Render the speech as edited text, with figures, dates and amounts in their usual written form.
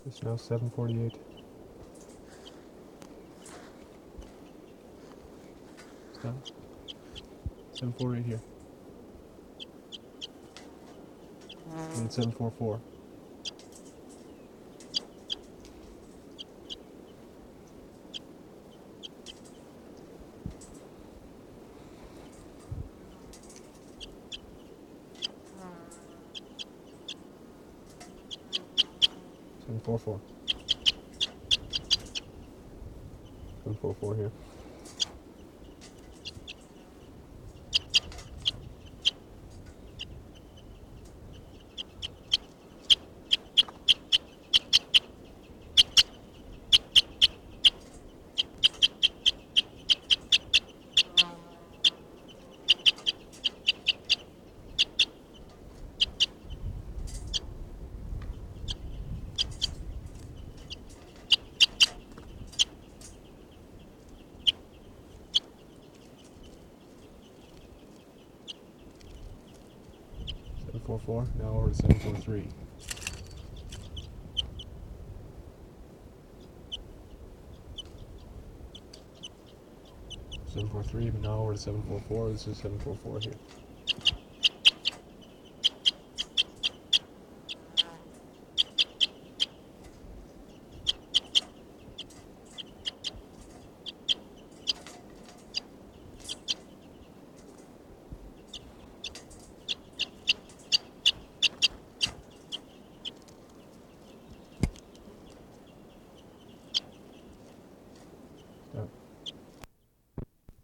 It's now 7:48. Stop. 7:48 here. And 7:44. Seven 7:44 here. Seven 4 Now over to 7:43. 7:43, but now over to 7:44. This is 7:44 here.